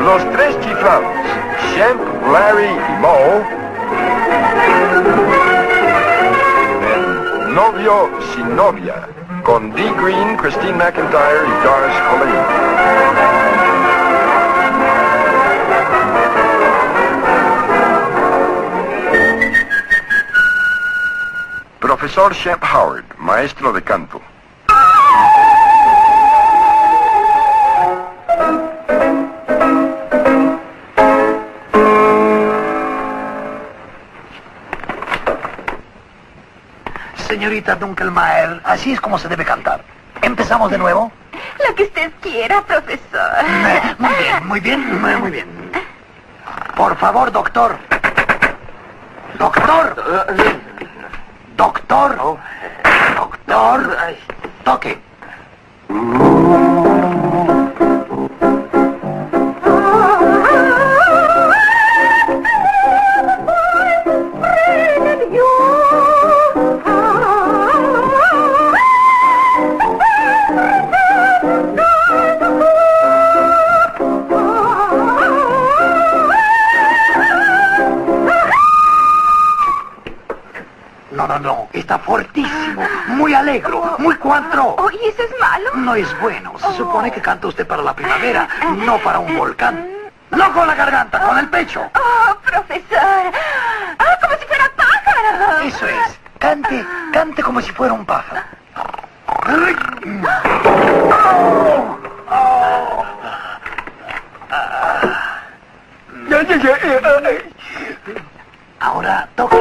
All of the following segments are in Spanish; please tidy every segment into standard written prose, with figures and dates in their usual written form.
Los tres chiflados, Shemp, Larry y Moe, en Novio sin novia, con Dee Green, Christine McIntyre y Doris Colleen. Profesor Shemp Howard, maestro de canto. Señorita Dunkelmaer, así es como se debe cantar. ¿Empezamos de nuevo? Lo que usted quiera, profesor. Muy bien, muy bien, muy bien. Por favor, doctor. Doctor. Doctor. Doctor. Toque. No, está fuertísimo, muy alegro, muy cuatro. Oh, ¿y eso es malo? No es bueno, se supone que canta usted para la primavera, no para un volcán. No con la garganta, con el pecho. Oh, profesor. Ah, como si fuera pájaro. Eso es, cante como si fuera un pájaro. Ahora toque.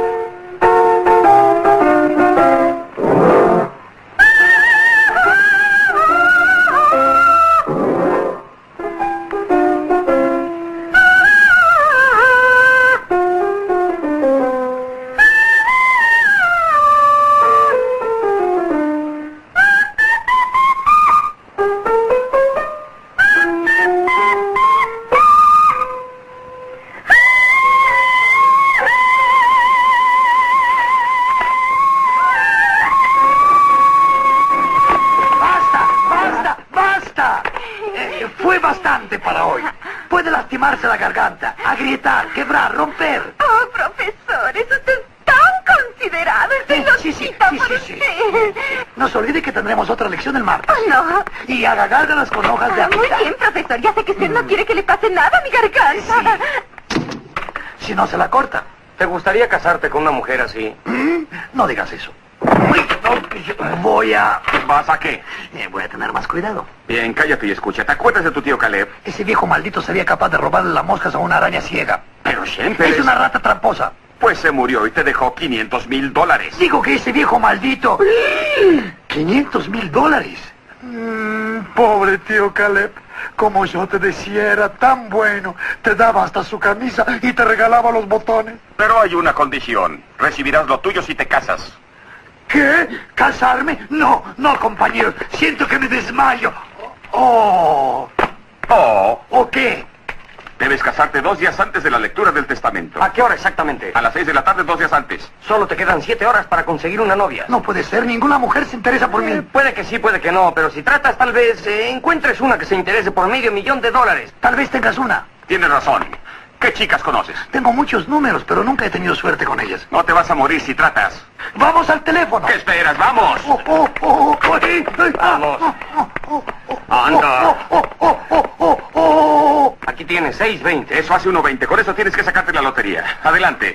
Fue bastante para hoy. Puede lastimarse la garganta, agrietar, quebrar, romper. Oh, profesor, es usted tan considerado. Sí. No se olvide que tendremos otra lección el martes. Oh, no. Y haga gárgaras con hojas de Muy agüita. bien, profesor. Ya sé que usted no quiere que le pase nada a mi garganta. Si no se la corta. ¿Te gustaría casarte con una mujer así? No digas eso. Voy a... ¿Vas a qué? Voy a tener más cuidado. Bien, cállate y escucha. ¿Te acuerdas de tu tío Caleb? Ese viejo maldito sería capaz de robarle las moscas a una araña ciega. Pero Shemp Es una rata tramposa. Pues se murió y te dejó $500,000. Digo que ese viejo maldito... $500,000. Pobre tío Caleb. Como yo te decía, era tan bueno. Te daba hasta su camisa y te regalaba los botones. Pero hay una condición. Recibirás lo tuyo si te casas. ¿Qué? ¿Casarme? No, compañeros. Siento que me desmayo. ¿O qué? Debes casarte 2 días antes de la lectura del testamento. ¿A qué hora exactamente? A las 6 de la tarde, 2 días antes. Solo te quedan 7 horas para conseguir una novia. No puede ser. Ninguna mujer se interesa por mí. Puede que sí, puede que no, pero si tratas tal vez encuentres una que se interese por $500,000. Tal vez tengas una. Tienes razón. ¿Qué chicas conoces? Tengo muchos números, pero nunca he tenido suerte con ellas. No te vas a morir si tratas. ¡Vamos al teléfono! ¿Qué esperas? ¡Vamos! Vamos. Anda. Aquí tienes 6.20. Eso hace 1.20. Con eso tienes que sacarte la lotería. Adelante.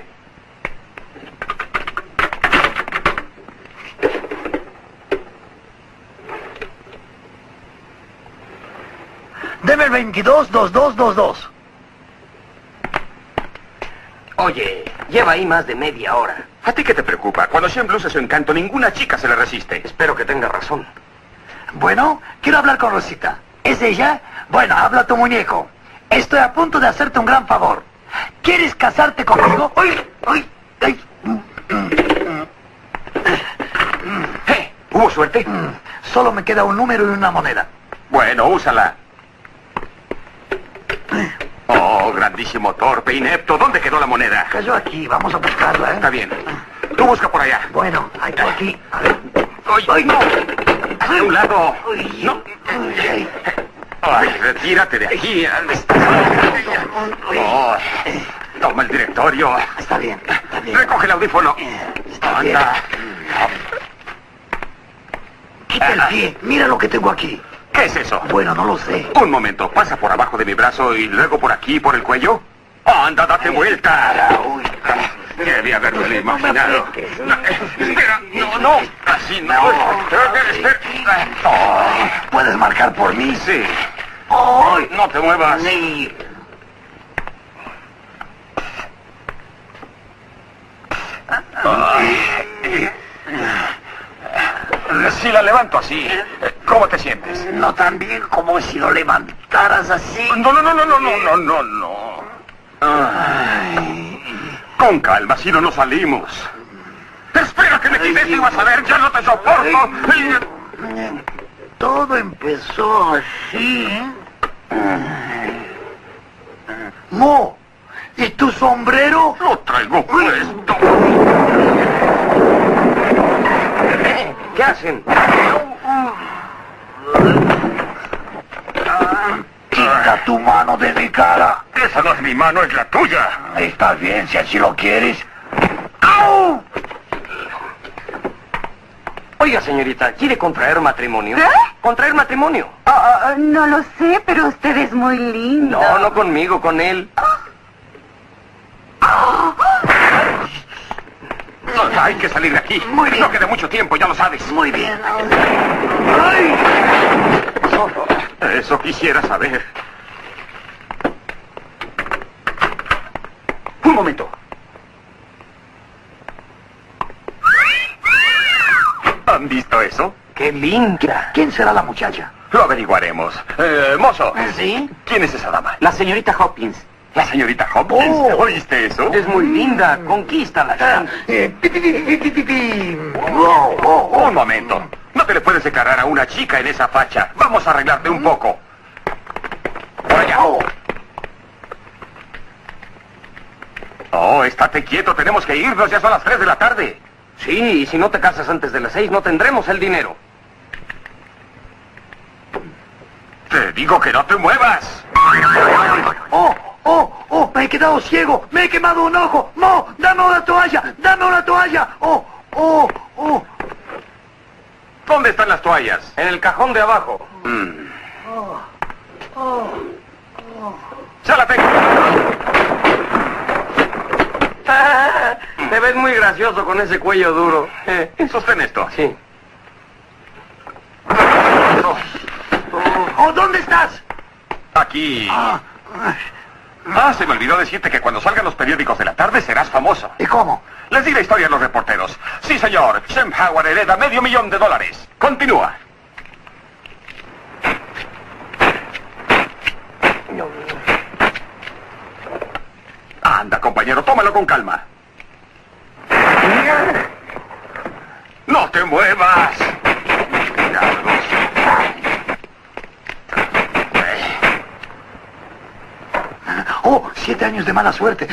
Deme el 222222. Oye, lleva ahí más de media hora. ¿A ti qué te preocupa? Cuando Shemp luce su encanto, ninguna chica se le resiste. Espero que tenga razón. Bueno, quiero hablar con Rosita. ¿Es ella? Bueno, habla tu muñeco. Estoy a punto de hacerte un gran favor. ¿Quieres casarte conmigo? ¡Ay! ¿Hubo suerte? Solo me queda un número y una moneda. Bueno, úsala. Oh, grandísimo torpe, inepto. ¿Dónde quedó la moneda? Cayó aquí, vamos a buscarla, ¿eh? Está bien. Tú busca por allá. Bueno, hay por aquí. A ver. ¡Ay, no! ¡A un lado! Ay, ¡No! ay. Ay, retírate de aquí. Oh, toma el directorio. Está bien, está bien. Recoge el audífono. Está bien. Anda. Quita el pie, mira lo que tengo aquí. ¿Qué es eso? Bueno, no lo sé. Un momento, ¿pasa por abajo de mi brazo y luego por aquí, por el cuello? ¡Anda, date vuelta! Uy, Debía haberme imaginado. aprietes. Espera, no, así no. ¿Puedes marcar por mí? Sí, ¡Ay! no te muevas. Sí. Si la levanto así, ¿cómo te sientes? No tan bien como si lo levantaras así. No. Con calma, si no nos salimos. Espera que me quites y vas a ver, ya no te soporto. Todo empezó así, ¿eh? Mo, ¿y tu sombrero? Lo traigo puesto. ¿Qué hacen? Quita tu mano de mi cara. Esa no es mi mano, es la tuya. Está bien, si así lo quieres. ¡Au! Oiga, señorita, ¿quiere contraer matrimonio? ¿Qué? ¿Contraer matrimonio? No lo sé, pero usted es muy lindo. No conmigo, con él. Hay que salir de aquí. Muy bien. No queda mucho tiempo, ya lo sabes. Muy bien. ¡Ay! Eso quisiera saber. Un momento. ¿Han visto eso? ¡Qué linda! ¿Quién será la muchacha? Lo averiguaremos. Mozo, ¿Sí? ¿quién es esa dama? La señorita Hopkins. ¿La señorita Hopkins? Oh. ¿Oíste eso? Es muy linda. Conquístala. Un momento. No te le puedes declarar a una chica en esa facha. Vamos a arreglarte un poco. Por allá. Oh, estate quieto. Tenemos que irnos. Ya son las 3 de la tarde. Sí, y si no te casas antes de las 6, no tendremos el dinero. Te digo que no te muevas. ¡Oh! Me he quedado ciego. Me he quemado un ojo. Mo, dame una toalla. Dame una toalla. ¡Oh! ¿Dónde están las toallas? En el cajón de abajo. ¡Ya la tengo! Te ves muy gracioso con ese cuello duro. Sostén esto. Sí. ¡Oh! ¿Dónde estás? Aquí. Se me olvidó decirte que cuando salgan los periódicos de la tarde serás famoso. ¿Y cómo? Les di la historia a los reporteros. Sí, señor. Schoenhauer hereda $500,000. Continúa. Anda, compañero, tómalo con calma. ¡No te muevas! ¡Oh! 7 años de mala suerte.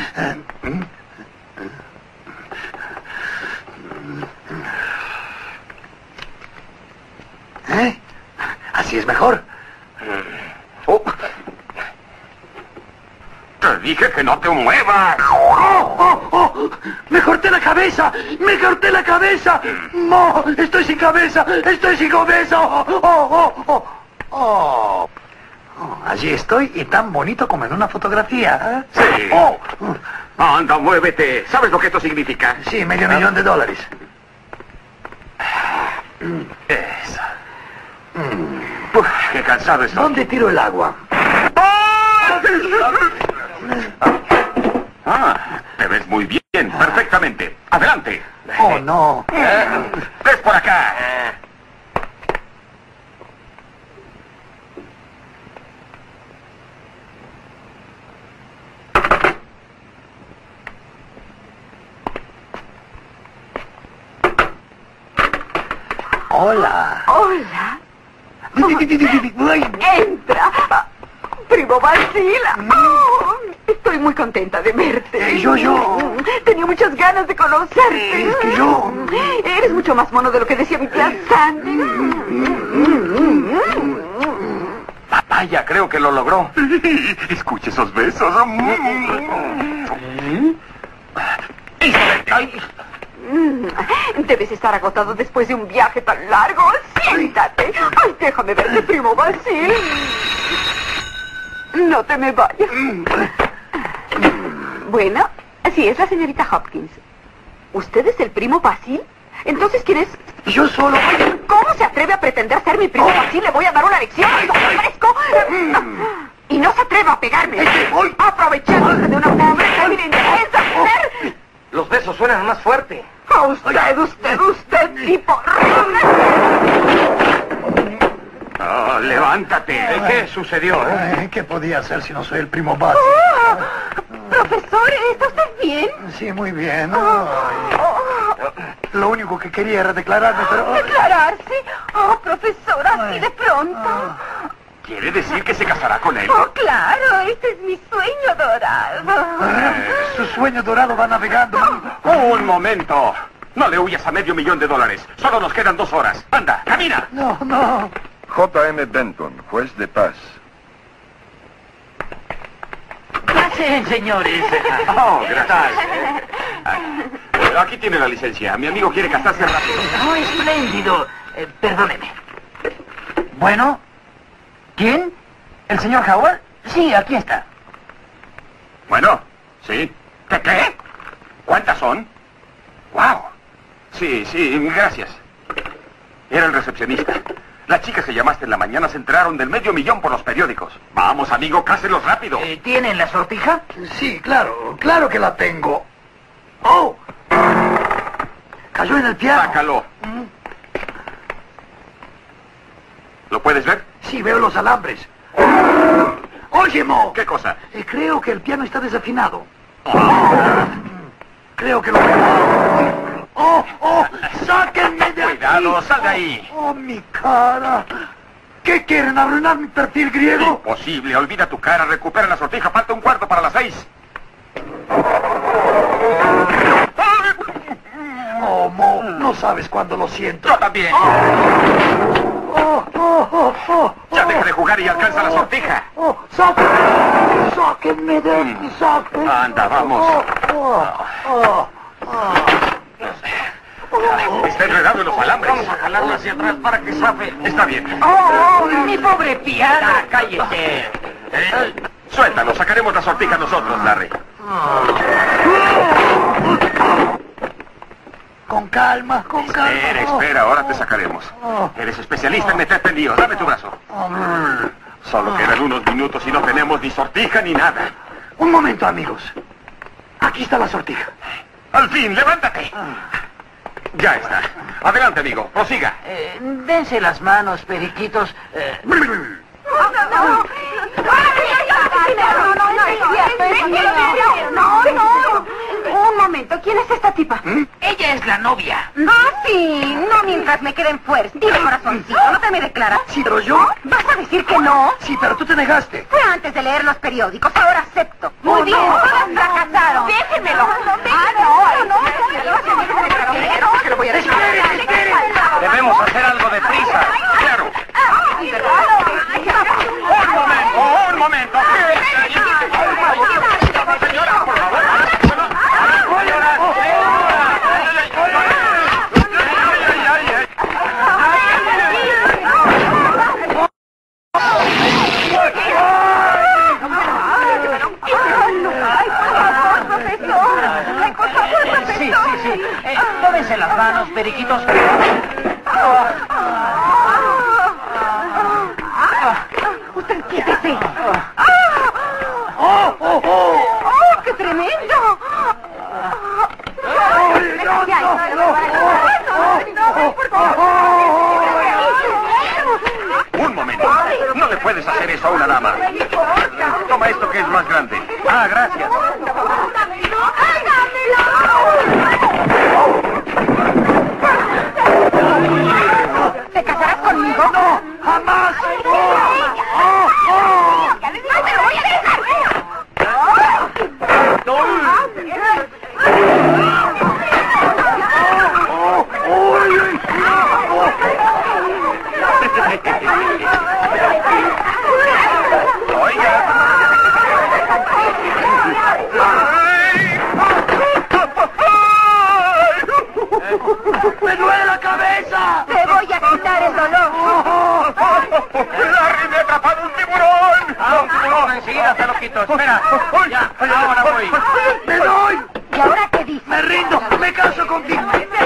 Así es mejor. Te dije que no te muevas. ¡Oh! ¡Me corté la cabeza! ¡Me corté la cabeza! ¡No! ¡Estoy sin cabeza! ¡Estoy sin cabeza! ¡Oh! Allí estoy y tan bonito como en una fotografía. Sí. ¡Oh! Anda, muévete. ¿Sabes lo que esto significa? Sí, $500,000. Eso. Uf, qué cansado estoy. ¿Dónde tiro el agua? Te ves muy bien, perfectamente. Adelante. ¡Oh, no! ¡Ves por acá! ¡Hola! Hola. Ay, Entra. Primo Basila. Oh, estoy muy contenta de verte. Yo. Tenía muchas ganas de conocerte. Es que yo. Eres mucho más mono de lo que decía mi tía Sandy. Vaya, creo que lo logró. Escuche esos besos. Ay. Debes estar agotado después de un viaje tan largo. Siéntate. Ay, déjame verte, primo Basil. No te me vayas. Bueno, así es la señorita Hopkins. ¿Usted es el primo Basil? Entonces, ¿quién es? Yo solo... ¿Cómo se atreve a pretender ser mi primo Basil? Le voy a dar una lección. ¡Lo ofrezco! Y no se atreva a pegarme. Aprovechándose de una pobre débil e indefensa mujer. Los besos suenan más fuerte. Usted, tipo horrible. Oh, levántate. ¿Qué sucedió? ¿Qué podía hacer si no soy el primo Basil? Profesor, ¿está usted bien? Sí, muy bien. Lo único que quería era declararme, pero... ¿Declararse? Oh, profesor, así de pronto. ¿Quiere decir que se casará con él? Oh, claro, este es mi sueño dorado. Su sueño dorado va navegando. Un momento. No le huyas a $500,000. Solo nos quedan 2 horas. Anda, camina. No. J.M. Benton, juez de paz. Pasen, señores. Oh, gracias. Aquí tiene la licencia. Mi amigo quiere casarse rápido. Oh, espléndido. Perdóneme. Bueno, ¿quién? ¿El señor Howard? Sí, aquí está. Bueno, sí. ¿Qué? ¿Cuántas son? ¡Wow! Sí, gracias. Era el recepcionista. Las chicas que llamaste en la mañana se enteraron del $500,000 por los periódicos. Vamos, amigo, cáselos rápido. ¿Tienen la sortija? Sí, claro que la tengo. ¡Oh! Cayó en el piano. Sácalo. ¿Lo puedes ver? Sí, veo los alambres. Oye, Mo. ¿Qué cosa? Creo que el piano está desafinado. Creo que lo... ¡Oh! ¡Sáquenme de aquí! Cuidado, sal de ahí. ¡Oh, mi cara! ¿Qué quieren, arruinar mi perfil griego? Imposible, olvida tu cara, recupera la sortija, falta 1/4 para las 6. Oh, Mo, no sabes cuándo lo siento. Yo también. Ya deja de jugar y alcanza la sortija. ¡Sáquenme de aquí, sáquenme! Anda, vamos. Está enredado en los alambres. Vamos a jalarlo hacia atrás para que zafe. Está bien. ¡Oh, mi pobre piano! ¡Cállese! Suéltalo, sacaremos la sortija nosotros, Larry. Con calma. Espera, ahora te sacaremos. Eres especialista en meter tendidos. Dame tu brazo. Solo quedan unos minutos y no tenemos ni sortija ni nada. Un momento, amigos. Aquí está la sortija. Al fin, levántate. Ya está. Adelante, amigo. Prosiga. Dense las manos, periquitos. No. Un momento, ¿quién es esta tipa? Ella es la novia. Ah, sí, no mientras me queden fuertes. Dime, corazoncito, ¿no te me declaras? Sí, pero yo... ¿Vas a decir que no? Sí, pero tú te negaste. Fue antes de leer los periódicos, ahora acepto. Muy bien, todas fracasaron. Déjenmelo. Que lo voy a decir. Debemos hacer algo de prisa. Claro. Un momento. Señora, por favor. Sí. Tómense las manos, periquitos. Usted quítese. ¡Qué tremendo! Un momento. No le puedes hacer eso a una dama. Toma esto que es más grande. Ah, gracias. ¿Te casarás conmigo? ¡No! ¡Jamás! ¡No te lo voy a dejar! enseguida te lo quito. Espera. Ya, ahora voy. ¡Me doy! ¿Y ahora qué dices? ¡Me rindo! ¡Me caso contigo!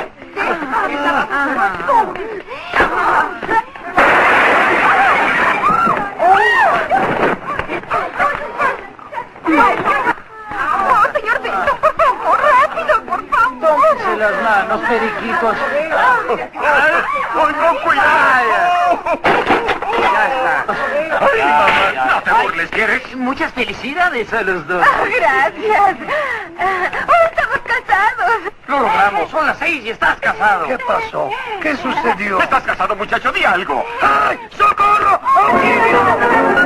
¡Oh, señor Benson, por favor, rápido, por favor! Tómense las manos, periquitos. ¡Ay, no, cuidado! Ya está. ¡Ay, mamá! No te burles, ¿quieres? Muchas felicidades a los dos. Gracias. Estamos casados. Lo logramos. Son las 6 y estás casado. ¿Qué pasó? ¿Qué sucedió? ¿Estás casado, muchacho? Di algo. ¡Ay! ¡Socorro! ¡Auxilio!